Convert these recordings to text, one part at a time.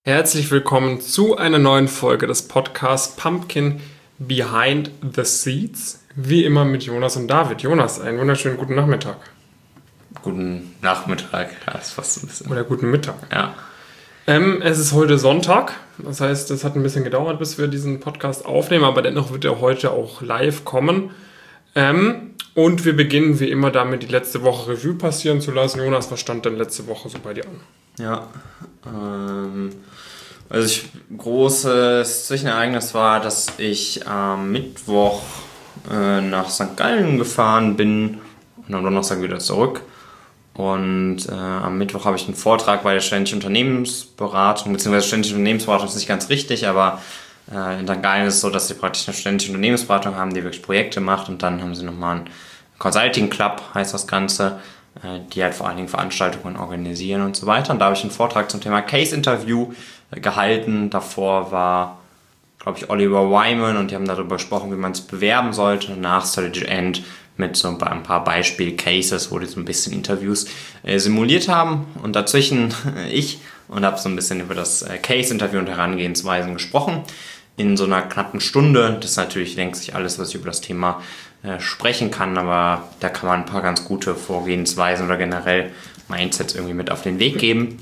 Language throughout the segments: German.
Herzlich willkommen zu einer neuen Folge des Podcasts Pumpkin Behind the Seeds. Wie immer mit Jonas und David. Jonas, einen wunderschönen guten Nachmittag. Guten Nachmittag, ja, ist fast ein bisschen. Oder guten Mittag. Ja. Es ist heute Sonntag. Das heißt, es hat ein bisschen gedauert, bis wir diesen Podcast aufnehmen, aber dennoch wird er heute auch live kommen. Und wir beginnen wie immer damit, die letzte Woche Revue passieren zu lassen. Jonas, was stand denn letzte Woche so bei dir an? Ja, großes Zwischenereignis war, dass ich am Mittwoch nach St. Gallen gefahren bin und am Donnerstag wieder zurück. Und am Mittwoch habe ich einen Vortrag bei der Ständischen Unternehmensberatung, beziehungsweise Ständische Unternehmensberatung ist nicht ganz richtig, aber in St. Gallen ist es so, dass sie praktisch eine Ständische Unternehmensberatung haben, die wirklich Projekte macht, und dann haben sie nochmal einen Consulting Club, heißt das Ganze, die halt vor allen Dingen Veranstaltungen organisieren und so weiter. Und da habe ich einen Vortrag zum Thema Case Interview gehalten. Davor war, glaube ich, Oliver Wyman, und die haben darüber gesprochen, wie man es bewerben sollte. Nach Strategy End mit so ein paar Beispiel-Cases, wo die so ein bisschen Interviews simuliert haben. Und dazwischen ich, und habe so ein bisschen über das Case-Interview und Herangehensweisen gesprochen. In so einer knappen Stunde. Das ist natürlich, denkt sich alles, was ich über das Thema sprechen kann, aber da kann man ein paar ganz gute Vorgehensweisen oder generell Mindsets irgendwie mit auf den Weg geben.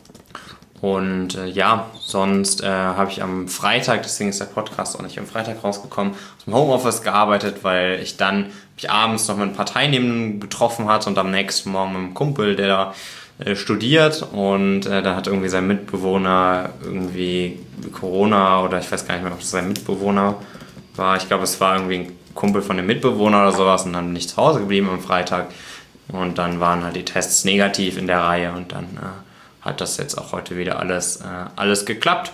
Und sonst habe ich am Freitag, deswegen ist der Podcast auch nicht am Freitag rausgekommen, aus dem Homeoffice gearbeitet, weil ich dann mich abends noch mit ein paar Teilnehmenden getroffen hatte und am nächsten Morgen mit einem Kumpel, der da studiert, und da hat irgendwie sein Mitbewohner irgendwie Corona, oder ich weiß gar nicht mehr, ob das sein Mitbewohner war. Ich glaube, es war irgendwie ein Kumpel von dem Mitbewohner oder sowas, und dann bin ich zu Hause geblieben am Freitag. Und dann waren halt die Tests negativ in der Reihe, und dann hat das jetzt auch heute wieder alles geklappt.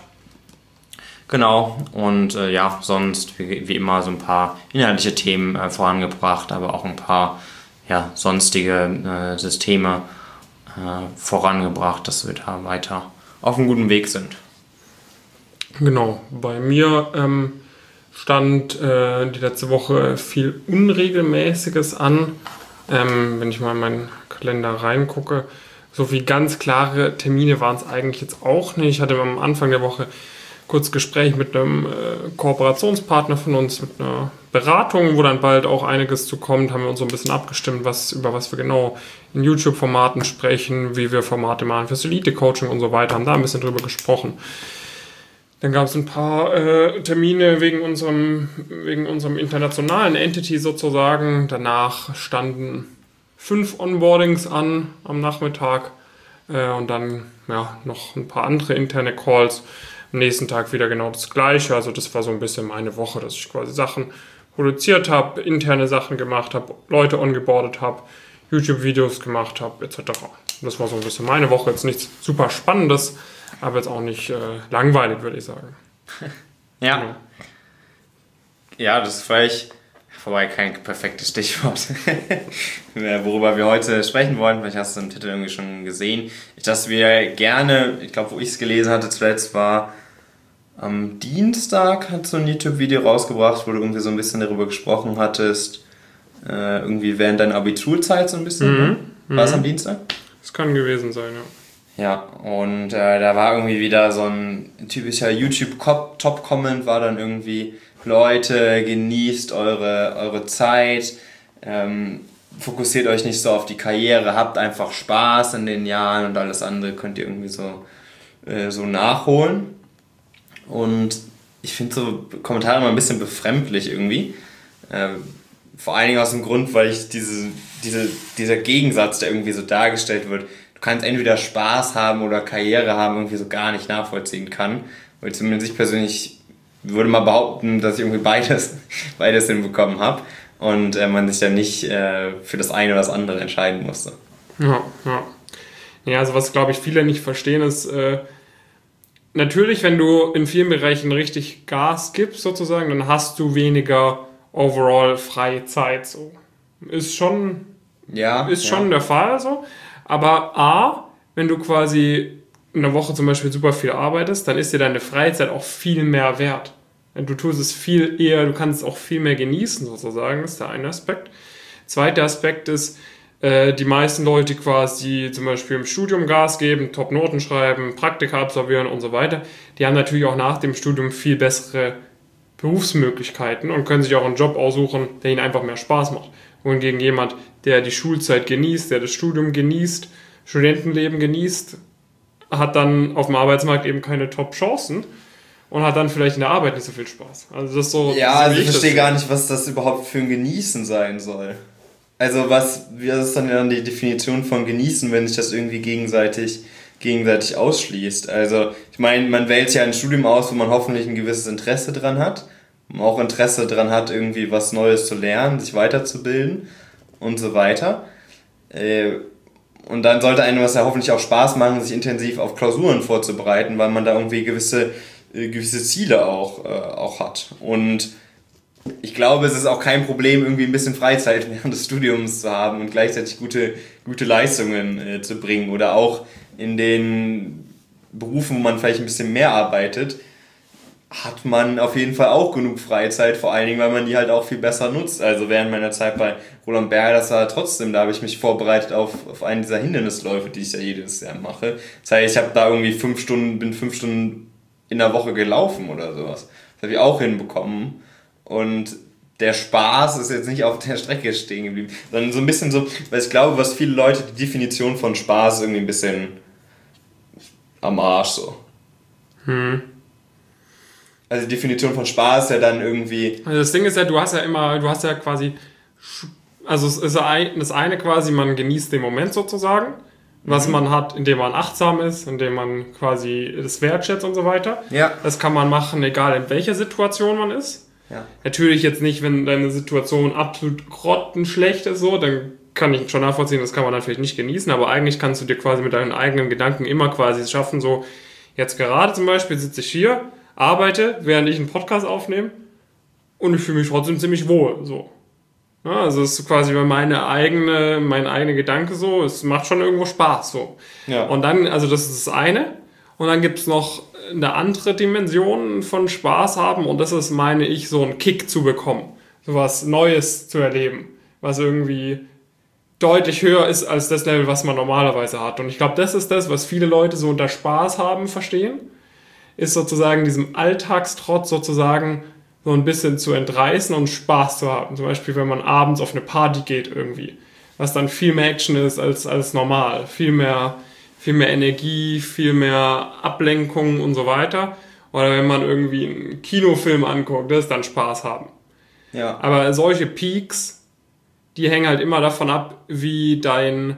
Genau, und sonst wie immer so ein paar inhaltliche Themen vorangebracht, aber auch ein paar sonstige Systeme vorangebracht, dass wir da weiter auf einem guten Weg sind. Genau, bei mir stand die letzte Woche viel Unregelmäßiges an. Wenn ich mal in meinen Kalender reingucke, so viel ganz klare Termine waren es eigentlich jetzt auch nicht. Ich hatte am Anfang der Woche kurz Gespräch mit einem Kooperationspartner von uns, mit einer Beratung, wo dann bald auch einiges zu kommt. Haben wir uns so ein bisschen abgestimmt, über was wir genau in YouTube-Formaten sprechen, wie wir Formate machen fürs Elite-Coaching und so weiter. Haben da ein bisschen drüber gesprochen. Dann gab es ein paar Termine wegen unserem internationalen Entity sozusagen. Danach standen 5 Onboardings an am Nachmittag und dann noch ein paar andere interne Calls. Am nächsten Tag wieder genau das Gleiche. Also das war so ein bisschen meine Woche, dass ich quasi Sachen produziert habe, interne Sachen gemacht habe, Leute ongeboardet habe, YouTube-Videos gemacht habe, etc. Das war so ein bisschen meine Woche. Jetzt nichts super Spannendes, aber jetzt auch nicht langweilig, würde ich sagen. Ja. Genau. Ja, das ist vielleicht kein perfektes Stichwort, worüber wir heute sprechen wollen. Vielleicht hast du im Titel irgendwie schon gesehen. Dass wir gerne, ich glaube, wo ich es gelesen hatte zuletzt, war am Dienstag, hat so ein YouTube-Video rausgebracht, wo du irgendwie so ein bisschen darüber gesprochen hattest, irgendwie während deiner Abiturzeit so ein bisschen. War es am Dienstag? Das kann gewesen sein, ja. Ja, und da war irgendwie wieder so ein typischer YouTube-Top-Comment, war dann irgendwie: Leute, genießt eure Zeit, fokussiert euch nicht so auf die Karriere, habt einfach Spaß in den Jahren, und alles andere könnt ihr irgendwie so nachholen. Und ich finde so Kommentare immer ein bisschen befremdlich irgendwie. Vor allen Dingen aus dem Grund, weil ich dieser Gegensatz, der irgendwie so dargestellt wird, du kannst entweder Spaß haben oder Karriere haben, irgendwie so gar nicht nachvollziehen kann. Weil zumindest ich persönlich würde mal behaupten, dass ich irgendwie beides hinbekommen habe und man sich dann nicht für das eine oder das andere entscheiden musste. Ja, also was, glaube ich, viele nicht verstehen ist, natürlich, wenn du in vielen Bereichen richtig Gas gibst sozusagen, dann hast du weniger overall freie Zeit. So. Ist schon der Fall so. Aber wenn du quasi in der Woche zum Beispiel super viel arbeitest, dann ist dir deine Freizeit auch viel mehr wert. Du tust es viel eher, du kannst es auch viel mehr genießen sozusagen, das ist der eine Aspekt. Zweiter Aspekt ist, Die meisten Leute quasi zum Beispiel im Studium Gas geben, Top-Noten schreiben, Praktika absolvieren und so weiter, die haben natürlich auch nach dem Studium viel bessere Berufsmöglichkeiten und können sich auch einen Job aussuchen, der ihnen einfach mehr Spaß macht. Wohingegen jemand, der die Schulzeit genießt, der das Studium genießt, Studentenleben genießt, hat dann auf dem Arbeitsmarkt eben keine Top-Chancen und hat dann vielleicht in der Arbeit nicht so viel Spaß. Also das ist so. Ja, also ich verstehe gar nicht, was das überhaupt für ein Genießen sein soll. Also wie ist dann die Definition von Genießen, wenn sich das irgendwie gegenseitig ausschließt? Also ich meine, man wählt ja ein Studium aus, wo man hoffentlich ein gewisses Interesse dran hat. Man auch Interesse dran hat, irgendwie was Neues zu lernen, sich weiterzubilden und so weiter. Und dann sollte einem das ja hoffentlich auch Spaß machen, sich intensiv auf Klausuren vorzubereiten, weil man da irgendwie gewisse Ziele auch hat. Und ich glaube, es ist auch kein Problem, irgendwie ein bisschen Freizeit während des Studiums zu haben und gleichzeitig gute Leistungen zu bringen. Oder auch in den Berufen, wo man vielleicht ein bisschen mehr arbeitet, hat man auf jeden Fall auch genug Freizeit, vor allen Dingen, weil man die halt auch viel besser nutzt. Also während meiner Zeit bei Roland Berger, das war trotzdem, da habe ich mich vorbereitet auf einen dieser Hindernisläufe, die ich ja jedes Jahr mache. Das heißt, ich habe da irgendwie 5 Stunden in der Woche gelaufen oder sowas. Das habe ich auch hinbekommen. Und der Spaß ist jetzt nicht auf der Strecke stehen geblieben, sondern so ein bisschen so, weil ich glaube, was viele Leute, die Definition von Spaß irgendwie ein bisschen am Arsch so. Also die Definition von Spaß ist ja dann irgendwie... Also das Ding ist ja, du hast ja quasi, also es ist das eine quasi, man genießt den Moment sozusagen, was man hat, indem man achtsam ist, indem man quasi das wertschätzt und so weiter. Ja. Das kann man machen, egal in welcher Situation man ist. Ja. Natürlich jetzt nicht, wenn deine Situation absolut grottenschlecht ist, so, dann kann ich schon nachvollziehen, das kann man dann vielleicht nicht genießen, aber eigentlich kannst du dir quasi mit deinen eigenen Gedanken immer quasi es schaffen, so, jetzt gerade zum Beispiel sitze ich hier, arbeite, während ich einen Podcast aufnehme und ich fühle mich trotzdem ziemlich wohl, so. Ja, also es ist quasi mein eigener Gedanke so, es macht schon irgendwo Spaß, so. Ja. Und dann, also das ist das eine. Und dann gibt es noch eine andere Dimension von Spaß haben und das ist, meine ich, so einen Kick zu bekommen. So was Neues zu erleben, was irgendwie deutlich höher ist als das Level, was man normalerweise hat. Und ich glaube, das ist das, was viele Leute so unter Spaß haben verstehen, ist sozusagen diesem Alltagstrotz sozusagen so ein bisschen zu entreißen und Spaß zu haben. Zum Beispiel, wenn man abends auf eine Party geht irgendwie, was dann viel mehr Action ist als normal, viel mehr Energie, viel mehr Ablenkung und so weiter. Oder wenn man irgendwie einen Kinofilm anguckt, das ist dann Spaß haben. Ja. Aber solche Peaks, die hängen halt immer davon ab, wie dein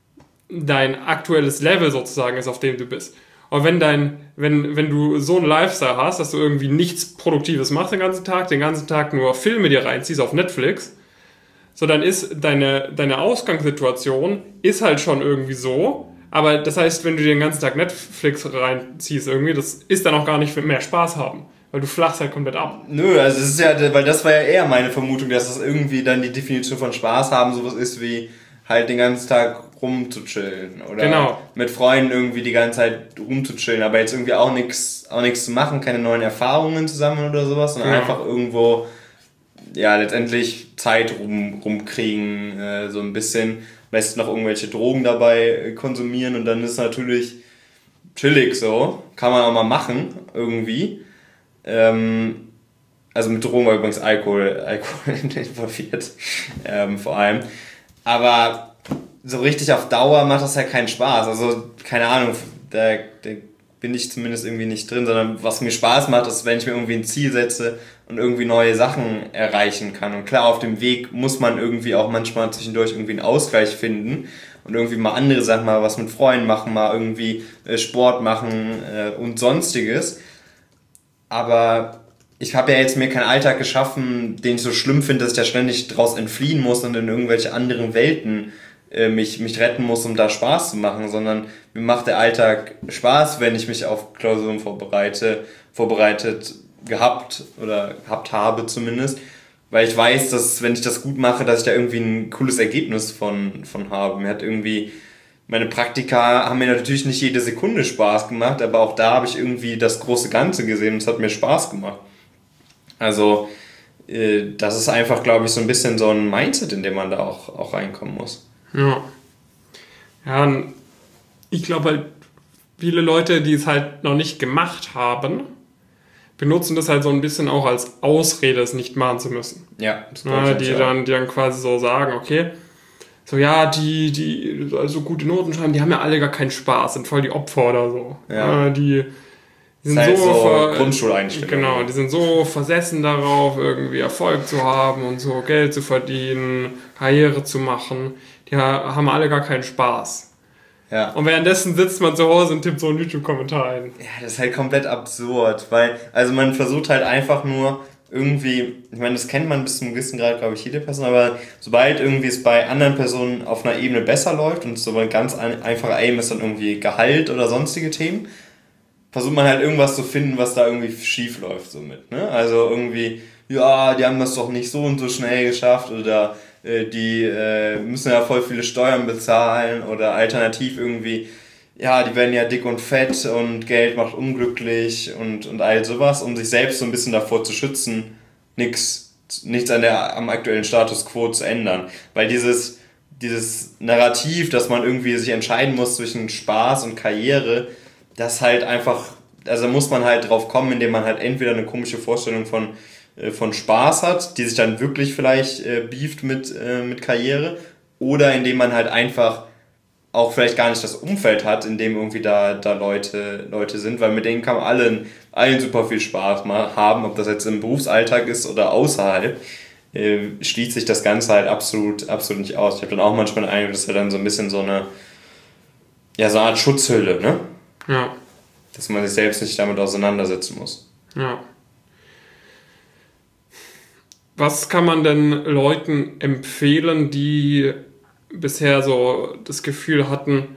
aktuelles Level sozusagen ist, auf dem du bist. Und wenn du so einen Lifestyle hast, dass du irgendwie nichts Produktives machst den ganzen Tag nur Filme dir reinziehst auf Netflix, so dann ist deine Ausgangssituation ist halt schon irgendwie so. Aber das heißt, wenn du dir den ganzen Tag Netflix reinziehst irgendwie, das ist dann auch gar nicht für mehr Spaß haben. Weil du flachst halt komplett ab. Nö, also es ist ja, weil das war ja eher meine Vermutung, dass das irgendwie dann die Definition von Spaß haben sowas ist wie halt den ganzen Tag rumzuchillen oder mit Freunden irgendwie die ganze Zeit rumzuchillen, aber jetzt irgendwie auch nichts zu machen, keine neuen Erfahrungen zusammen oder sowas, sondern einfach irgendwo ja letztendlich Zeit rumkriegen, so ein bisschen, meist noch irgendwelche Drogen dabei konsumieren und dann ist natürlich chillig so, kann man auch mal machen irgendwie. Also mit Drogen war übrigens Alkohol involviert, vor allem. Aber so richtig auf Dauer macht das ja keinen Spaß. Also, keine Ahnung, da bin ich zumindest irgendwie nicht drin, sondern was mir Spaß macht, ist, wenn ich mir irgendwie ein Ziel setze und irgendwie neue Sachen erreichen kann. Und klar, auf dem Weg muss man irgendwie auch manchmal zwischendurch irgendwie einen Ausgleich finden und irgendwie mal andere Sachen, mal was mit Freunden machen, mal irgendwie Sport machen und Sonstiges. Aber ich habe ja jetzt mir keinen Alltag geschaffen, den ich so schlimm finde, dass ich da ständig draus entfliehen muss und in irgendwelche anderen Welten mich retten muss, um da Spaß zu machen, sondern mir macht der Alltag Spaß, wenn ich mich auf Klausuren vorbereitet gehabt habe zumindest, weil ich weiß, dass wenn ich das gut mache, dass ich da irgendwie ein cooles Ergebnis von habe. Meine Praktika haben mir natürlich nicht jede Sekunde Spaß gemacht, aber auch da habe ich irgendwie das große Ganze gesehen und es hat mir Spaß gemacht. Also das ist einfach, glaube ich, so ein bisschen so ein Mindset, in dem man da auch reinkommen muss. Ja. Ja, und ich glaube halt, viele Leute, die es halt noch nicht gemacht haben, benutzen das halt so ein bisschen auch als Ausrede, es nicht machen zu müssen. Ja, das Die dann quasi so sagen, okay, so ja, die also gute Noten schreiben, die haben ja alle gar keinen Spaß, sind voll die Opfer oder so. Ja. Die sind halt so Grundschuleinstellung. Genau, die sind so versessen darauf, irgendwie Erfolg zu haben und so Geld zu verdienen, Karriere zu machen. Die haben alle gar keinen Spaß. Ja. Und währenddessen sitzt man zu Hause und tippt so einen YouTube-Kommentar ein. Ja, das ist halt komplett absurd, weil, also man versucht halt einfach nur irgendwie, ich meine, das kennt man bis zu einem gewissen Grad, glaube ich, jede Person, aber sobald irgendwie es bei anderen Personen auf einer Ebene besser läuft und so ein ganz einfacher Aim ist dann irgendwie Gehalt oder sonstige Themen, versucht man halt irgendwas zu finden, was da irgendwie schief läuft so mit, ne? Also irgendwie, ja, die haben das doch nicht so und so schnell geschafft oder die müssen ja voll viele Steuern bezahlen oder alternativ irgendwie, ja, die werden ja dick und fett und Geld macht unglücklich und all sowas, um sich selbst so ein bisschen davor zu schützen, nichts am aktuellen Status quo zu ändern. Weil dieses Narrativ, dass man irgendwie sich entscheiden muss zwischen Spaß und Karriere, das halt einfach, also da muss man halt drauf kommen, indem man halt entweder eine komische Vorstellung von Spaß hat, die sich dann wirklich vielleicht beeft mit Karriere, oder indem man halt einfach auch vielleicht gar nicht das Umfeld hat, in dem irgendwie da Leute sind, weil mit denen kann man allen super viel Spaß haben, ob das jetzt im Berufsalltag ist oder außerhalb, schließt sich das Ganze halt absolut nicht aus. Ich habe dann auch manchmal den Eindruck, das ist ja dann so ein bisschen so eine Art Schutzhülle, ne? Ja. Dass man sich selbst nicht damit auseinandersetzen muss. Ja. Was kann man denn Leuten empfehlen, die bisher so das Gefühl hatten,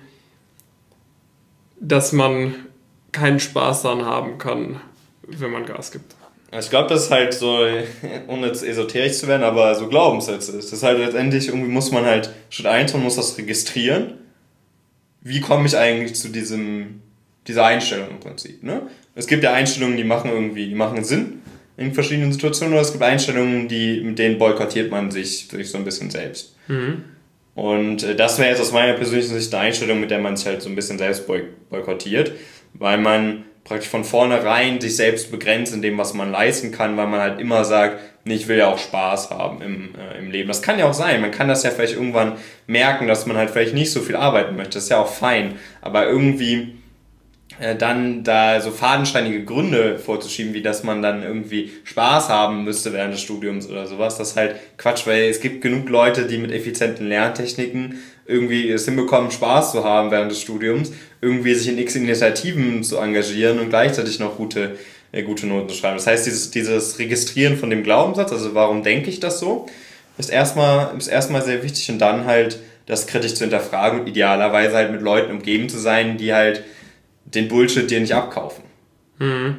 dass man keinen Spaß daran haben kann, wenn man Gas gibt? Ich glaube, das ist halt so, ohne jetzt esoterisch zu werden, aber so Glaubenssätze ist. Das ist halt letztendlich, irgendwie muss man halt Schritt 1, man muss das registrieren. Wie komme ich eigentlich zu dieser Einstellung im Prinzip, ne? Es gibt ja Einstellungen, die machen Sinn in verschiedenen Situationen, oder es gibt Einstellungen, mit denen boykottiert man sich so ein bisschen selbst. Mhm. Und das wäre jetzt aus meiner persönlichen Sicht eine Einstellung, mit der man sich halt so ein bisschen selbst boykottiert, weil man praktisch von vornherein sich selbst begrenzt in dem, was man leisten kann, weil man halt immer sagt, nee, ich will ja auch Spaß haben im Leben. Das kann ja auch sein, man kann das ja vielleicht irgendwann merken, dass man halt vielleicht nicht so viel arbeiten möchte, das ist ja auch fein, aber irgendwie dann da so fadenscheinige Gründe vorzuschieben, wie dass man dann irgendwie Spaß haben müsste während des Studiums oder sowas, das ist halt Quatsch, weil es gibt genug Leute, die mit effizienten Lerntechniken irgendwie es hinbekommen, Spaß zu haben während des Studiums, irgendwie sich in x Initiativen zu engagieren und gleichzeitig noch gute Noten zu schreiben. Das heißt, dieses Registrieren von dem Glaubenssatz, also warum denke ich das so, ist erstmal sehr wichtig, und dann halt das kritisch zu hinterfragen und idealerweise halt mit Leuten umgeben zu sein, die halt den Bullshit dir nicht abkaufen. Mhm.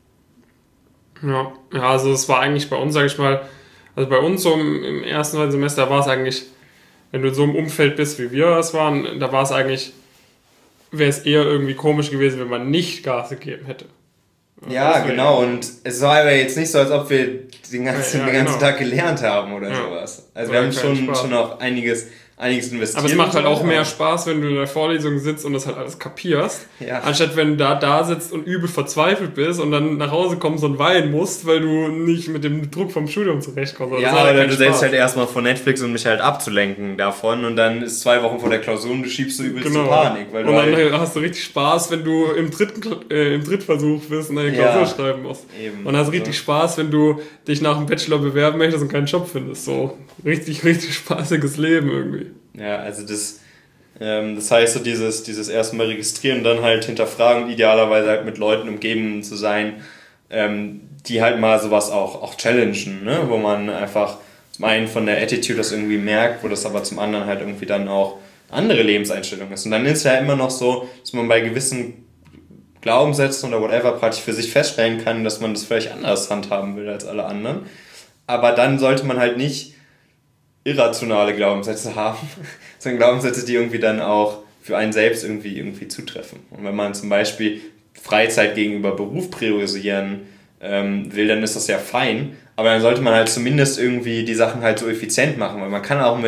Ja, also es war eigentlich bei uns, sag ich mal, also bei uns so im ersten Semester war es eigentlich, wenn du in so einem Umfeld bist, wie wir es waren, da war es eigentlich, wäre es eher irgendwie komisch gewesen, wenn man nicht Gas gegeben hätte. Ja, genau, und es war aber jetzt nicht so, als ob wir den ganzen genau. Tag gelernt haben oder sowas. Also wir haben schon auch einiges investiert. Aber es macht halt auch mehr Spaß, wenn du in der Vorlesung sitzt und das halt alles kapierst, anstatt wenn du da sitzt und übel verzweifelt bist und dann nach Hause kommst und weinen musst, weil du nicht mit dem Druck vom Studium zurechtkommst. Ja, aber du setzt halt erstmal vor Netflix, um mich halt abzulenken davon, und dann ist 2 Wochen vor der Klausur und du schiebst so übelst die Panik. Weil und dann hast du richtig Spaß, wenn du im Drittversuch bist und eine Klausur schreiben musst. Eben. Und hast richtig Spaß, wenn du dich nach dem Bachelor bewerben möchtest und keinen Job findest. So richtig, richtig spaßiges Leben irgendwie. Ja, also das heißt so dieses erstmal registrieren und dann halt hinterfragen, idealerweise halt mit Leuten umgeben zu sein, die halt mal sowas auch challengen, ne? Wo man einfach zum einen von der Attitude das irgendwie merkt, wo das aber zum anderen halt irgendwie dann auch andere Lebenseinstellung ist. Und dann ist es ja immer noch so, dass man bei gewissen Glaubenssätzen oder whatever praktisch für sich feststellen kann, dass man das vielleicht anders handhaben will als alle anderen. Aber dann sollte man halt nicht irrationale Glaubenssätze haben, sondern Glaubenssätze, die irgendwie dann auch für einen selbst irgendwie zutreffen. Und wenn man zum Beispiel Freizeit gegenüber Beruf priorisieren will, dann ist das ja fein, aber dann sollte man halt zumindest irgendwie die Sachen halt so effizient machen, weil man kann auch mit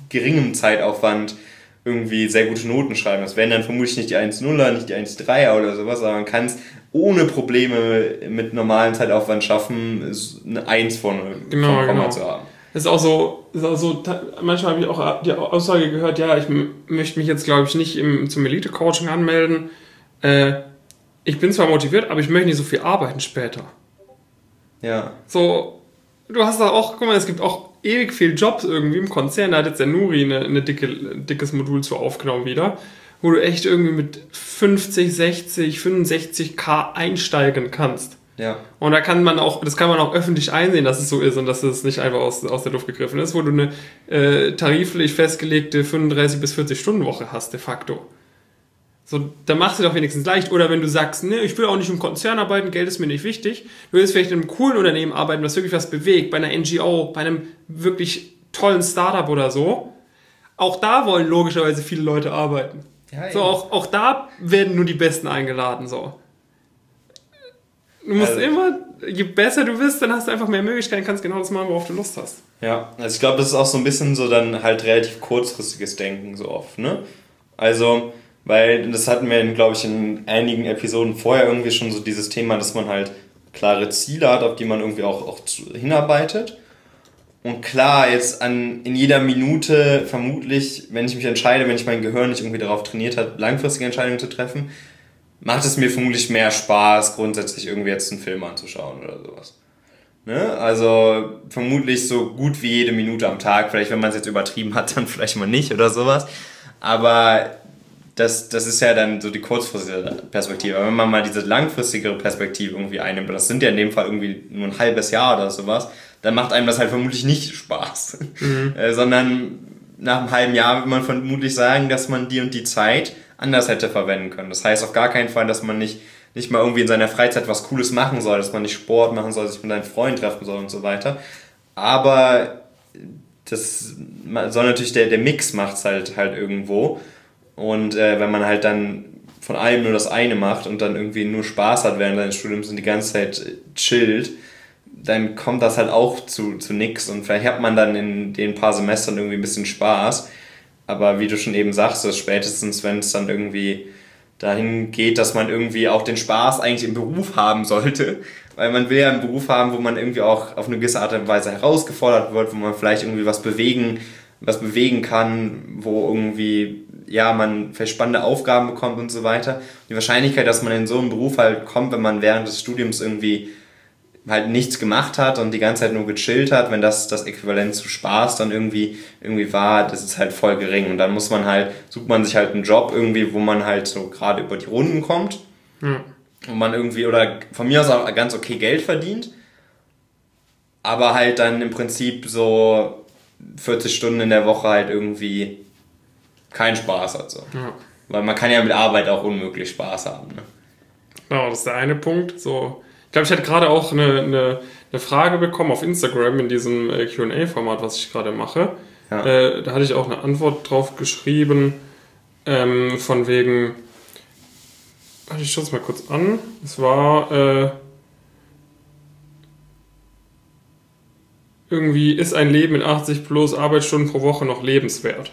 geringem Zeitaufwand irgendwie sehr gute Noten schreiben. Das wären dann vermutlich nicht die 1,0er, nicht die 1,3er oder sowas, aber man kann es ohne Probleme mit normalem Zeitaufwand schaffen, eine 1 vom Komma zu haben. Ist auch so, manchmal habe ich auch die Aussage gehört, ja, ich möchte mich jetzt, glaube ich, nicht zum Elite-Coaching anmelden. Ich bin zwar motiviert, aber ich möchte nicht so viel arbeiten später. Ja. So, du hast da auch, guck mal, es gibt auch ewig viel Jobs irgendwie im Konzern. Da hat jetzt der Nuri ein dickes Modul zu aufgenommen wieder, wo du echt irgendwie mit 50, 60, 65k einsteigen kannst. Ja. Und das kann man auch öffentlich einsehen, dass es so ist und dass es nicht einfach aus der Luft gegriffen ist, wo du eine tariflich festgelegte 35 bis 40 Stunden Woche hast, de facto. So, da machst du doch wenigstens leicht. Oder wenn du sagst, ne, ich will auch nicht im Konzern arbeiten, Geld ist mir nicht wichtig. Du willst vielleicht in einem coolen Unternehmen arbeiten, was wirklich was bewegt, bei einer NGO, bei einem wirklich tollen Startup oder so. Auch da wollen logischerweise viele Leute arbeiten. Ja, so, auch da werden nur die Besten eingeladen, so. Du musst immer, je besser du bist, dann hast du einfach mehr Möglichkeiten, kannst genau das machen, worauf du Lust hast. Ja, also ich glaube, das ist auch so ein bisschen so dann halt relativ kurzfristiges Denken so oft, ne? Also, weil das hatten wir, glaube ich, in einigen Episoden vorher irgendwie schon so dieses Thema, dass man halt klare Ziele hat, auf die man irgendwie auch hinarbeitet. Und klar, jetzt in jeder Minute vermutlich, wenn ich mich entscheide, wenn ich mein Gehirn nicht irgendwie darauf trainiert hat, langfristige Entscheidungen zu treffen, macht es mir vermutlich mehr Spaß, grundsätzlich irgendwie jetzt einen Film anzuschauen oder sowas. Ne? Also vermutlich so gut wie jede Minute am Tag, vielleicht wenn man es jetzt übertrieben hat, dann vielleicht mal nicht oder sowas. Aber das ist ja dann so die kurzfristige Perspektive. Aber wenn man mal diese langfristigere Perspektive irgendwie einnimmt, das sind ja in dem Fall irgendwie nur ein halbes Jahr oder sowas, dann macht einem das halt vermutlich nicht Spaß. Sondern nach einem halben Jahr wird man vermutlich sagen, dass man die und die Zeit anders hätte verwenden können. Das heißt auf gar keinen Fall, dass man nicht mal irgendwie in seiner Freizeit was Cooles machen soll, dass man nicht Sport machen soll, sich mit seinen Freunden treffen soll und so weiter. Aber das soll natürlich, der Mix macht's halt irgendwo. Und wenn man halt dann von allem nur das eine macht und dann irgendwie nur Spaß hat während seines Studiums und die ganze Zeit chillt, dann kommt das halt auch zu nix und vielleicht hat man dann in den paar Semestern irgendwie ein bisschen Spaß. Aber wie du schon eben sagst, so spätestens, wenn es dann irgendwie dahin geht, dass man irgendwie auch den Spaß eigentlich im Beruf haben sollte, weil man will ja einen Beruf haben, wo man irgendwie auch auf eine gewisse Art und Weise herausgefordert wird, wo man vielleicht irgendwie was bewegen kann, wo irgendwie ja man vielleicht spannende Aufgaben bekommt und so weiter. Die Wahrscheinlichkeit, dass man in so einen Beruf halt kommt, wenn man während des Studiums irgendwie halt nichts gemacht hat und die ganze Zeit nur gechillt hat, wenn das Äquivalent zu Spaß dann irgendwie war, das ist halt voll gering. Und dann sucht man sich halt einen Job irgendwie, wo man halt so gerade über die Runden kommt. Und man irgendwie, oder von mir aus auch ganz okay Geld verdient, aber halt dann im Prinzip so 40 Stunden in der Woche halt irgendwie keinen Spaß hat. So. Ja. Weil man kann ja mit Arbeit auch unmöglich Spaß haben. Ne? Genau, das ist der eine Punkt. So, ich glaube, ich hatte gerade auch eine Frage bekommen auf Instagram in diesem Q&A-Format, was ich gerade mache. Ja. Da hatte ich auch eine Antwort drauf geschrieben, von wegen, ich schaue es mal kurz an. Es war irgendwie, ist ein Leben mit 80 plus Arbeitsstunden pro Woche noch lebenswert?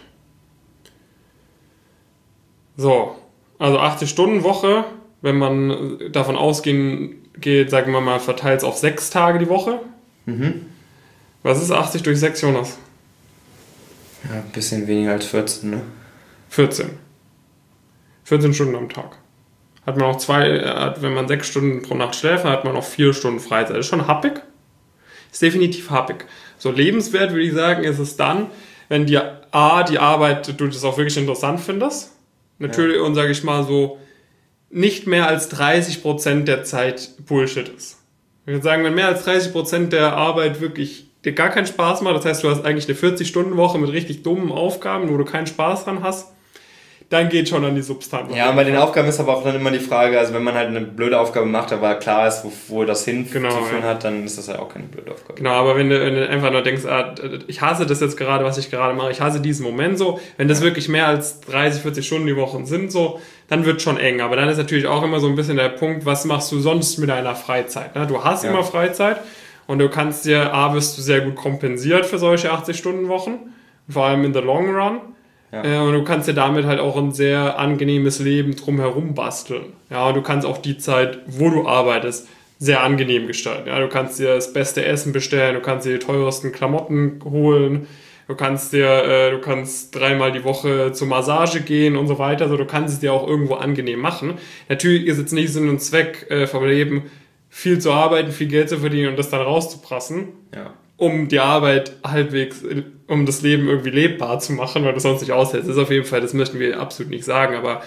So, also 80-Stunden-Woche, wenn man davon geht, sagen wir mal, verteilt es auf 6 Tage die Woche. Was ist 80 durch 6, Jonas? Ja, ein bisschen weniger als 14, ne? 14 Stunden am Tag. Hat man auch wenn man 6 Stunden pro Nacht schläft, hat man auch 4 Stunden Freizeit. Das ist schon happig. Ist definitiv happig. So lebenswert, würde ich sagen, ist es dann, wenn die Arbeit, du das auch wirklich interessant findest. Natürlich, und sage ich mal so, nicht mehr als 30% der Zeit Bullshit ist. Ich würde sagen, wenn mehr als 30% der Arbeit wirklich dir gar keinen Spaß macht, das heißt, du hast eigentlich eine 40-Stunden-Woche mit richtig dummen Aufgaben, wo du keinen Spaß dran hast, dann geht schon an die Substanz. Ja, und bei den Aufgaben ist aber auch dann immer die Frage, also wenn man halt eine blöde Aufgabe macht, aber klar ist, wo das hinzuführen hat, dann ist das ja auch keine blöde Aufgabe. Genau, aber wenn du einfach nur denkst, ich hasse das jetzt gerade, was ich gerade mache, ich hasse diesen Moment so, wenn das wirklich mehr als 30, 40 Stunden die Woche sind, so, dann wird schon eng. Aber dann ist natürlich auch immer so ein bisschen der Punkt, was machst du sonst mit deiner Freizeit? Ne? Du hast immer Freizeit und du kannst wirst du sehr gut kompensiert für solche 80-Stunden-Wochen. vor allem in the long run. Ja. Und du kannst dir damit halt auch ein sehr angenehmes Leben drumherum basteln. Ja, und du kannst auch die Zeit, wo du arbeitest, sehr angenehm gestalten. Ja, du kannst dir das beste Essen bestellen, du kannst dir die teuersten Klamotten holen, du kannst 3-mal die Woche zur Massage gehen und so weiter. Also du kannst es dir auch irgendwo angenehm machen. Natürlich ist jetzt nicht Sinn und Zweck vom Leben, viel zu arbeiten, viel Geld zu verdienen und das dann rauszuprassen. Ja. Um die Arbeit halbwegs, um das Leben irgendwie lebbar zu machen, weil du sonst nicht aushältst. Das ist auf jeden Fall, das möchten wir absolut nicht sagen, aber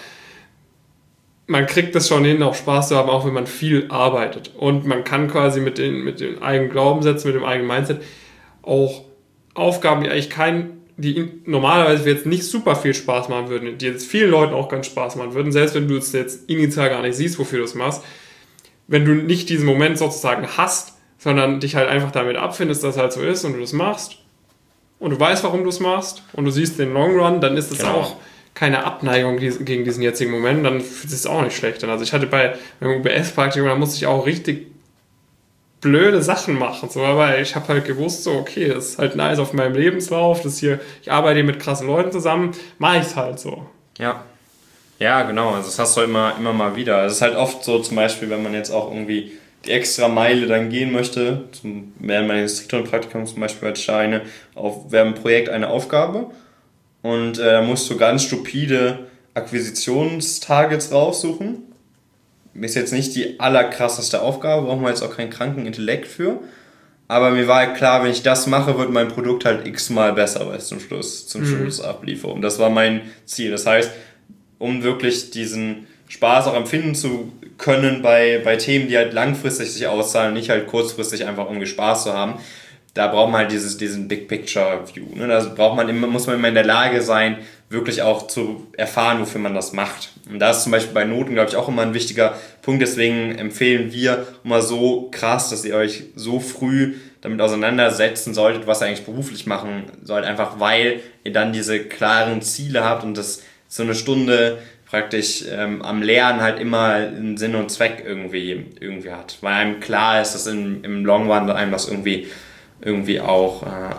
man kriegt das schon hin, auch Spaß zu haben, auch wenn man viel arbeitet. Und man kann quasi mit den eigenen Glaubenssätzen, mit dem eigenen Mindset auch Aufgaben, die eigentlich die normalerweise jetzt nicht super viel Spaß machen würden, die jetzt vielen Leuten auch ganz Spaß machen würden, selbst wenn du es jetzt initial gar nicht siehst, wofür du es machst, wenn du nicht diesen Moment sozusagen hast, sondern dich halt einfach damit abfindest, dass es halt so ist und du das machst und du weißt, warum du es machst und du siehst den Long Run, dann ist es auch keine Abneigung gegen diesen jetzigen Moment, dann fühlt es sich auch nicht schlecht an. Also ich hatte beim UBS-Praktikum, da musste ich auch richtig blöde Sachen machen, so, aber ich habe halt gewusst, so, okay, das ist halt nice auf meinem Lebenslauf, ich arbeite hier mit krassen Leuten zusammen, mache ich es halt so. Ja, genau, also das hast du immer mal wieder. Es ist halt oft so, zum Beispiel, wenn man jetzt auch irgendwie die extra Meile dann gehen möchte, während meines Instruktorenpraktikums zum Beispiel hatte ich da während dem Projekt eine Aufgabe und da musst du ganz stupide Akquisitionstargets raussuchen. Ist jetzt nicht die allerkrasseste Aufgabe, brauchen wir jetzt auch keinen kranken Intellekt für, aber mir war halt klar, wenn ich das mache, wird mein Produkt halt x-mal besser, weil es zum Schluss abliefere. Und das war mein Ziel. Das heißt, um wirklich diesen Spaß auch empfinden zu können bei Themen, die halt langfristig sich auszahlen, nicht halt kurzfristig einfach irgendwie Spaß zu haben, da braucht man halt diesen Big Picture View. Ne? Da muss man immer in der Lage sein, wirklich auch zu erfahren, wofür man das macht. Und da ist zum Beispiel bei Noten, glaube ich, auch immer ein wichtiger Punkt. Deswegen empfehlen wir immer so krass, dass ihr euch so früh damit auseinandersetzen solltet, was ihr eigentlich beruflich machen sollt. Einfach weil ihr dann diese klaren Ziele habt und das so eine Stunde praktisch am Lernen halt immer einen Sinn und Zweck irgendwie hat. Weil einem klar ist, dass im Long Run einem das irgendwie auch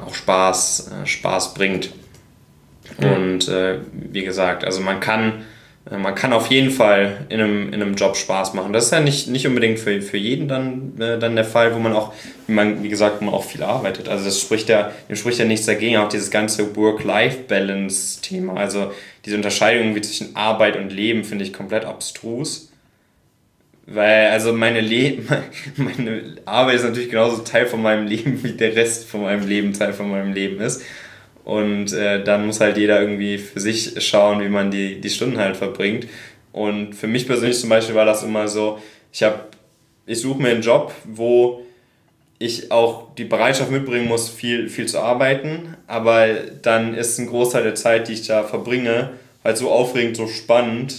Spaß bringt. Und wie gesagt, also man kann auf jeden Fall in einem Job Spaß machen. Das ist ja nicht unbedingt für jeden dann der Fall, wo man auch, wie gesagt, man auch viel arbeitet. Also dem spricht ja nichts dagegen. Auch dieses ganze Work-Life-Balance-Thema, also diese Unterscheidung irgendwie zwischen Arbeit und Leben finde ich komplett abstrus. Weil, also meine Arbeit ist natürlich genauso Teil von meinem Leben, wie der Rest von meinem Leben Teil von meinem Leben ist. Und dann muss halt jeder irgendwie für sich schauen, wie man die Stunden halt verbringt. Und für mich persönlich zum Beispiel war das immer so, ich suche mir einen Job, wo ich auch die Bereitschaft mitbringen muss, viel zu arbeiten, aber dann ist ein Großteil der Zeit, die ich da verbringe, halt so aufregend, so spannend,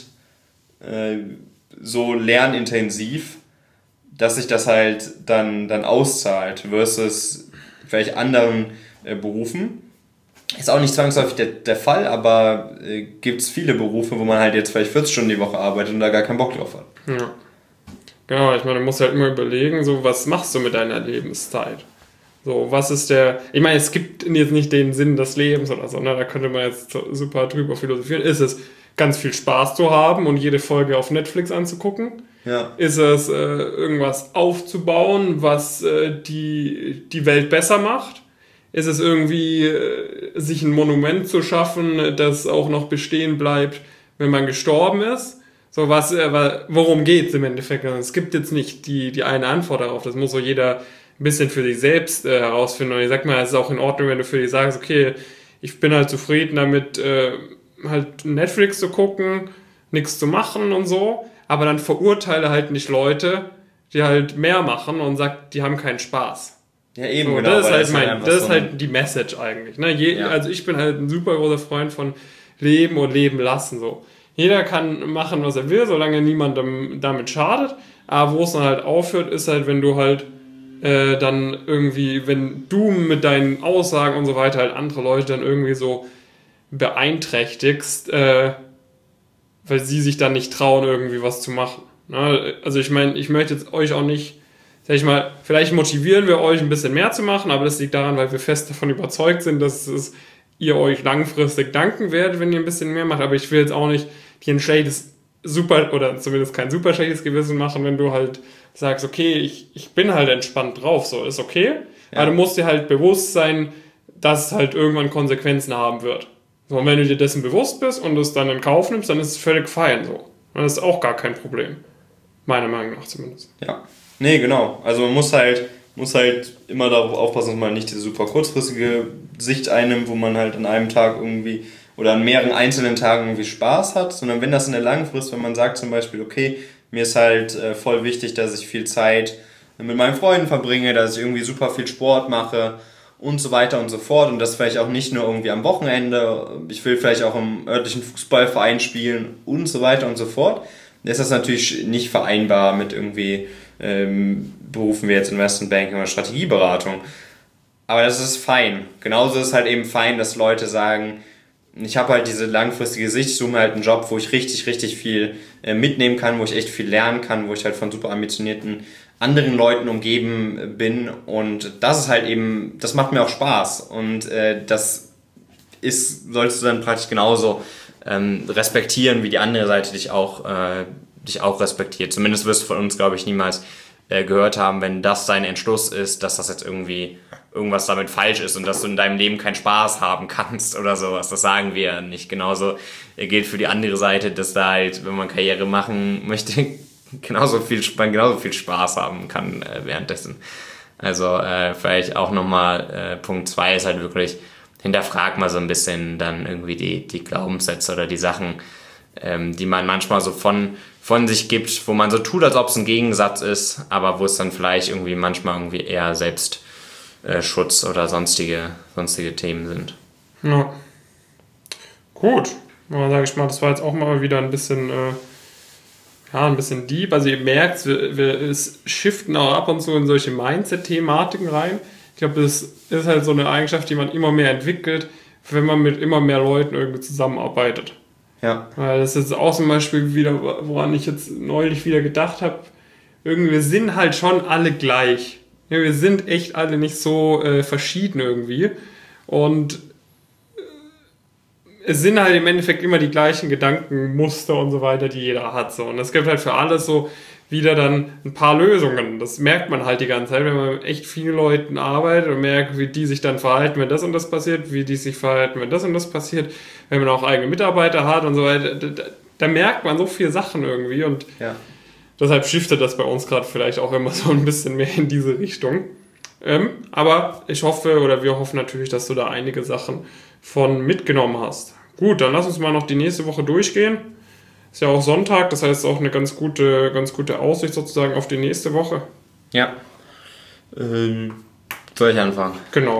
so lernintensiv, dass sich das halt dann auszahlt versus vielleicht anderen Berufen. Ist auch nicht zwangsläufig der Fall, aber gibt es viele Berufe, wo man halt jetzt vielleicht 40 Stunden die Woche arbeitet und da gar keinen Bock drauf hat. Ja. Genau, ich meine, du musst halt immer überlegen, so, was machst du mit deiner Lebenszeit? So, was ist ich meine, es gibt jetzt nicht den Sinn des Lebens oder so, ne? Da könnte man jetzt super drüber philosophieren. Ist es, ganz viel Spaß zu haben und jede Folge auf Netflix anzugucken? Ja. Ist es, irgendwas aufzubauen, was die Welt besser macht? Ist es irgendwie, sich ein Monument zu schaffen, das auch noch bestehen bleibt, wenn man gestorben ist? So, worum geht's im Endeffekt? Es gibt jetzt nicht die eine Antwort darauf. Das muss so jeder ein bisschen für sich selbst herausfinden. Und ich sag mal, es ist auch in Ordnung, wenn du für dich sagst, okay, ich bin halt zufrieden damit, halt Netflix zu gucken, nichts zu machen und so. Aber dann verurteile halt nicht Leute, die halt mehr machen und sagt, die haben keinen Spaß. Ja, eben, so, genau. Das ist halt die Message eigentlich. Ne? Ja. Also ich bin halt ein super großer Freund von Leben und Leben lassen. So. Jeder kann machen, was er will, solange niemand damit schadet. Aber wo es dann halt aufhört, ist halt, wenn du halt dann irgendwie, wenn du mit deinen Aussagen und so weiter halt andere Leute dann irgendwie so beeinträchtigst, weil sie sich dann nicht trauen, irgendwie was zu machen. Ne? Also ich meine, ich möchte jetzt euch auch nicht, sag ich mal, vielleicht motivieren wir euch ein bisschen mehr zu machen, aber das liegt daran, weil wir fest davon überzeugt sind, dass es ihr euch langfristig danken werdet, wenn ihr ein bisschen mehr macht, aber ich will jetzt auch nicht dir ein schlechtes, super, oder zumindest kein super schlechtes Gewissen machen, wenn du halt sagst, okay, ich bin halt entspannt drauf, so, ist okay, Ja. aber du musst dir halt bewusst sein, dass es halt irgendwann Konsequenzen haben wird. So, und wenn du dir dessen bewusst bist und es dann in Kauf nimmst, dann ist es völlig fein so. Und das ist auch gar kein Problem. Meiner Meinung nach zumindest. Ja. Nee, genau. Also man muss halt immer darauf aufpassen, dass man nicht diese super kurzfristige Sicht einnimmt, wo man halt an einem Tag irgendwie oder an mehreren einzelnen Tagen irgendwie Spaß hat, sondern wenn das in der Langfrist, wenn man sagt zum Beispiel, okay, mir ist halt voll wichtig, dass ich viel Zeit mit meinen Freunden verbringe, dass ich irgendwie super viel Sport mache und so weiter und so fort und das vielleicht auch nicht nur irgendwie am Wochenende, ich will vielleicht auch im örtlichen Fußballverein spielen und so weiter und so fort, ist das natürlich nicht vereinbar mit irgendwie Berufen wie jetzt Investmentbanking oder Strategieberatung. Aber das ist fein. Genauso ist es halt eben fein, dass Leute sagen, ich habe halt diese langfristige Sicht, ich suche mir halt einen Job, wo ich richtig, richtig viel mitnehmen kann, wo ich echt viel lernen kann, wo ich halt von super ambitionierten anderen Leuten umgeben bin und das ist halt eben, das macht mir auch Spaß und das solltest du dann praktisch genauso respektieren, wie die andere Seite dich auch respektiert. Zumindest wirst du von uns, glaube ich, niemals gehört haben, wenn das dein Entschluss ist, dass das jetzt irgendwie irgendwas damit falsch ist und dass du in deinem Leben keinen Spaß haben kannst oder sowas. Das sagen wir nicht. Genauso gilt für die andere Seite, dass da halt, wenn man Karriere machen möchte, genauso viel Spaß haben kann währenddessen. Also vielleicht auch nochmal Punkt 2 ist halt wirklich, hinterfrag mal so ein bisschen dann irgendwie die Glaubenssätze oder die Sachen, die man manchmal so von sich gibt, wo man so tut, als ob es ein Gegensatz ist, aber wo es dann vielleicht irgendwie manchmal irgendwie eher Selbstschutz oder sonstige Themen sind. Ja. Gut. Aber sage ich mal, das war jetzt auch mal wieder ein bisschen, ein bisschen deep. Also ihr merkt, wir shiften auch ab und zu in solche Mindset-Thematiken rein. Ich glaube, das ist halt so eine Eigenschaft, die man immer mehr entwickelt, wenn man mit immer mehr Leuten irgendwie zusammenarbeitet. Ja. Weil das ist auch zum Beispiel wieder, woran ich jetzt neulich wieder gedacht habe, irgendwie, wir sind halt schon alle gleich. Ja, wir sind echt alle nicht so verschieden irgendwie. Und es sind halt im Endeffekt immer die gleichen Gedankenmuster und so weiter, die jeder hat. So. Und es gibt halt für alles so wieder dann ein paar Lösungen. Das merkt man halt die ganze Zeit, wenn man mit echt vielen Leuten arbeitet und merkt, wie die sich dann verhalten, wenn das und das passiert, wie die sich verhalten, wenn das und das passiert, wenn man auch eigene Mitarbeiter hat und so weiter. Da merkt man so viele Sachen irgendwie und deshalb shiftet das bei uns gerade vielleicht auch immer so ein bisschen mehr in diese Richtung. Aber ich hoffe, oder wir hoffen natürlich, dass du da einige Sachen von mitgenommen hast. Gut, dann lass uns mal noch die nächste Woche durchgehen. Ist ja auch Sonntag, das heißt auch eine ganz gute Aussicht sozusagen auf die nächste Woche. Ja. Soll ich anfangen? Genau,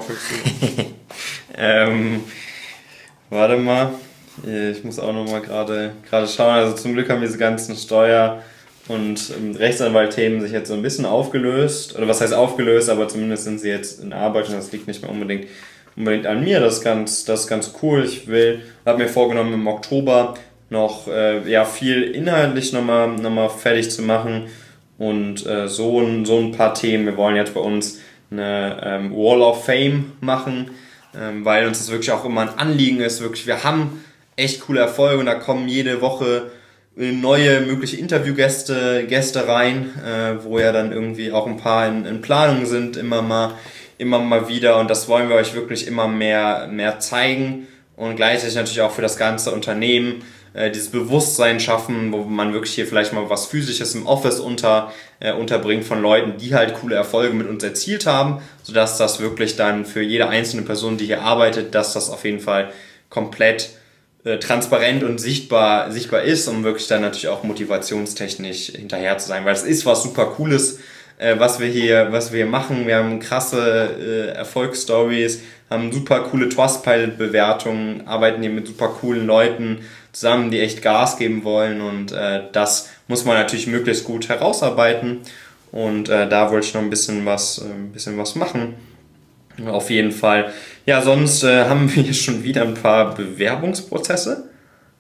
15 Warte mal. Ich muss auch nochmal gerade schauen. Also zum Glück haben diese ganzen Steuer- und Rechtsanwalt-Themen sich jetzt so ein bisschen aufgelöst. Oder was heißt aufgelöst, aber zumindest sind sie jetzt in Arbeit und das liegt nicht mehr unbedingt an mir. Das ist ganz cool. Ich habe mir vorgenommen, im Oktober noch viel inhaltlich nochmal fertig zu machen und so ein paar Themen. Wir wollen jetzt bei uns eine Wall of Fame machen, weil uns das wirklich auch immer ein Anliegen ist. Wirklich, wir haben echt coole Erfolge und da kommen jede Woche neue mögliche Interviewgäste rein, wo ja dann irgendwie auch ein paar in Planung sind, immer mal wieder und das wollen wir euch wirklich immer mehr zeigen und gleichzeitig natürlich auch für das ganze Unternehmen dieses Bewusstsein schaffen, wo man wirklich hier vielleicht mal was Physisches im Office unterbringt von Leuten, die halt coole Erfolge mit uns erzielt haben, sodass das wirklich dann für jede einzelne Person, die hier arbeitet, dass das auf jeden Fall komplett transparent und sichtbar ist, um wirklich dann natürlich auch motivationstechnisch hinterher zu sein, weil es ist was super Cooles, was wir hier machen. Wir haben krasse Erfolgsstories, haben super coole Trustpilot-Bewertungen, arbeiten hier mit super coolen Leuten zusammen, die echt Gas geben wollen und das muss man natürlich möglichst gut herausarbeiten und da wollte ich noch ein bisschen was machen. Auf jeden Fall. Ja, sonst haben wir schon wieder ein paar Bewerbungsprozesse.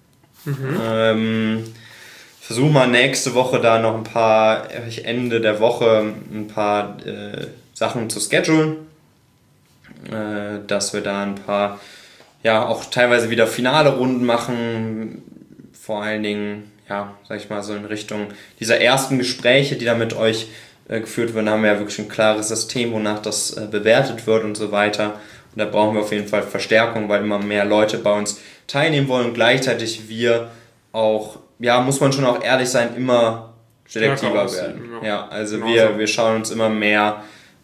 Ich versuche mal nächste Woche da noch Ende der Woche ein paar Sachen zu schedulen, dass wir da ein paar auch teilweise wieder finale Runden machen, vor allen Dingen, sag ich mal, so in Richtung dieser ersten Gespräche, die da mit euch geführt werden, haben wir ja wirklich ein klares System, wonach das bewertet wird und so weiter. Und da brauchen wir auf jeden Fall Verstärkung, weil immer mehr Leute bei uns teilnehmen wollen und gleichzeitig wir auch, muss man schon auch ehrlich sein, immer selektiver werden. Also wir schauen uns immer mehr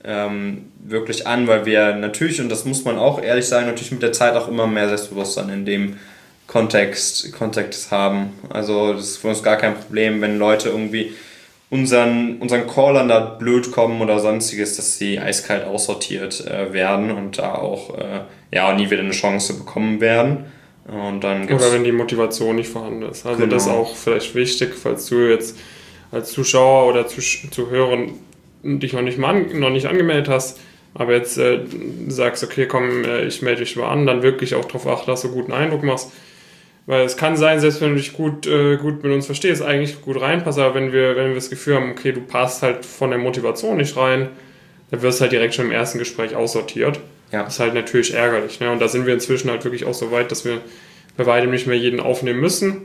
wirklich an, weil wir natürlich, und das muss man auch ehrlich sagen, natürlich mit der Zeit auch immer mehr Selbstbewusstsein in dem Kontext haben. Also das ist für uns gar kein Problem, wenn Leute irgendwie unseren Callern da blöd kommen oder sonstiges, dass sie eiskalt aussortiert werden und da auch nie wieder eine Chance bekommen werden. Und dann oder wenn die Motivation nicht vorhanden ist. Also das ist auch vielleicht wichtig, falls du jetzt als Zuschauer oder Zuhörer dich noch nicht angemeldet hast, aber jetzt sagst, okay, komm, ich melde dich mal an, dann wirklich auch darauf achten, dass du einen guten Eindruck machst. Weil es kann sein, selbst wenn du dich gut mit uns verstehst, eigentlich gut reinpasst, aber wenn wir das Gefühl haben, okay, du passt halt von der Motivation nicht rein, dann wirst du halt direkt schon im ersten Gespräch aussortiert. Ja. Das ist halt natürlich ärgerlich. Ne? Und da sind wir inzwischen halt wirklich auch so weit, dass wir bei weitem nicht mehr jeden aufnehmen müssen.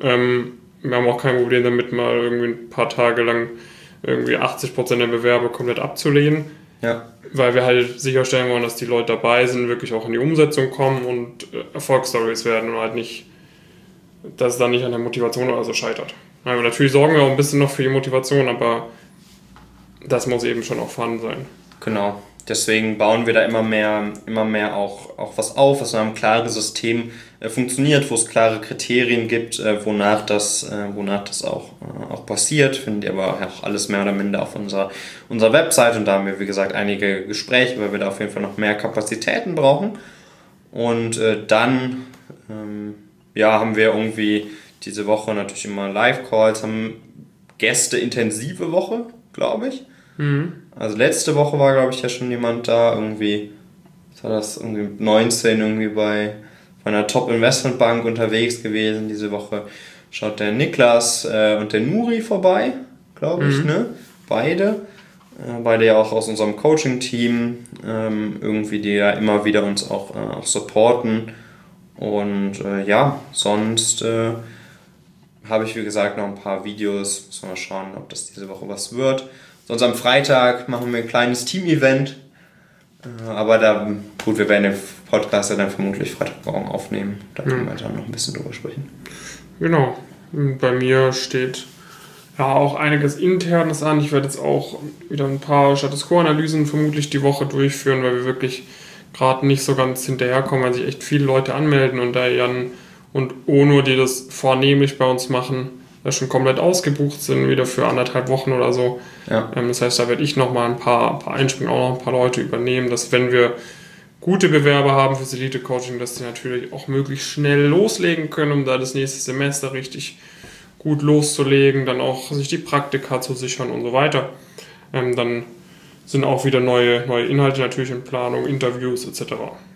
Wir haben auch kein Problem damit, mal irgendwie ein paar Tage lang irgendwie 80% der Bewerber komplett abzulehnen. Ja. Weil wir halt sicherstellen wollen, dass die Leute dabei sind, wirklich auch in die Umsetzung kommen und Erfolgsstories werden und halt nicht, dass es dann nicht an der Motivation oder so scheitert. Also natürlich sorgen wir auch ein bisschen noch für die Motivation, aber das muss eben schon auch vorhanden sein. Genau. Deswegen bauen wir da immer mehr auch was auf, was in einem klaren System funktioniert, wo es klare Kriterien gibt, wonach das auch passiert. Findet ihr aber auch alles mehr oder minder auf unserer Website, und da haben wir, wie gesagt, einige Gespräche, weil wir da auf jeden Fall noch mehr Kapazitäten brauchen. Und dann haben wir irgendwie diese Woche natürlich immer Live-Calls, haben Gäste-intensive Woche, glaube ich. Also letzte Woche war, glaube ich, ja schon jemand da, irgendwie, was war das, irgendwie 19 irgendwie bei einer Top-Investmentbank unterwegs gewesen. Diese Woche schaut der Niklas und der Nuri vorbei, glaube ich, ne? Beide ja auch aus unserem Coaching-Team, irgendwie, die ja immer wieder uns auch supporten. Und sonst habe ich, wie gesagt, noch ein paar Videos. Müssen wir mal schauen, ob das diese Woche was wird. Sonst am Freitag machen wir ein kleines Team-Event. Aber wir werden den Podcast dann vermutlich Freitagmorgen aufnehmen. Da können wir dann noch ein bisschen drüber sprechen. Genau. Bei mir steht auch einiges Internes an. Ich werde jetzt auch wieder ein paar Status Quo-Analysen vermutlich die Woche durchführen, weil wir wirklich gerade nicht so ganz hinterherkommen, weil sich echt viele Leute anmelden und da Jan und Ono, die das vornehmlich bei uns machen, schon komplett ausgebucht sind, wieder für 1,5 Wochen oder so. Ja. Das heißt, da werde ich nochmal ein paar einspringen, auch noch ein paar Leute übernehmen, dass wenn wir gute Bewerber haben fürs Elite-Coaching, dass die natürlich auch möglichst schnell loslegen können, um da das nächste Semester richtig gut loszulegen, dann auch sich die Praktika zu sichern und so weiter. Dann sind auch wieder neue Inhalte natürlich in Planung, Interviews etc.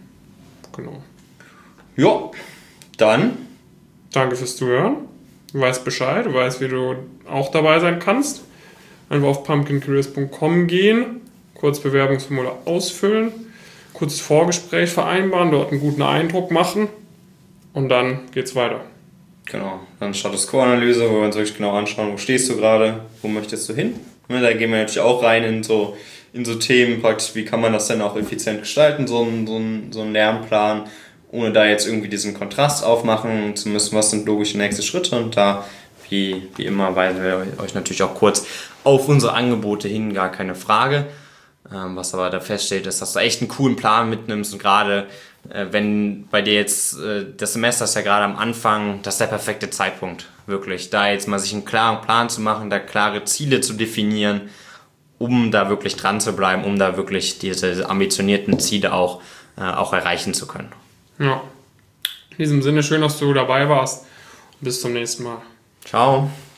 Genau. Ja, dann danke fürs Zuhören. Du weißt Bescheid, du weißt, wie du auch dabei sein kannst. Einfach auf pumpkincareers.com gehen, kurz Bewerbungsformular ausfüllen, kurzes Vorgespräch vereinbaren, dort einen guten Eindruck machen und dann geht's weiter. Genau, dann Status Quo-Analyse, wo wir uns wirklich genau anschauen, wo stehst du gerade, wo möchtest du hin. Da gehen wir natürlich auch rein in so Themen, praktisch, wie kann man das denn auch effizient gestalten, so einen Lernplan, ohne da jetzt irgendwie diesen Kontrast aufmachen zu müssen, was sind logische nächste Schritte, und da, wie immer, weisen wir euch natürlich auch kurz auf unsere Angebote hin, gar keine Frage. Was aber da feststeht, ist, dass du echt einen coolen Plan mitnimmst, und gerade wenn bei dir jetzt das Semester ist ja gerade am Anfang, das ist der perfekte Zeitpunkt, wirklich, da jetzt mal sich einen klaren Plan zu machen, da klare Ziele zu definieren, um da wirklich dran zu bleiben, um da wirklich diese ambitionierten Ziele auch erreichen zu können. Ja, in diesem Sinne schön, dass du dabei warst. Bis zum nächsten Mal. Ciao.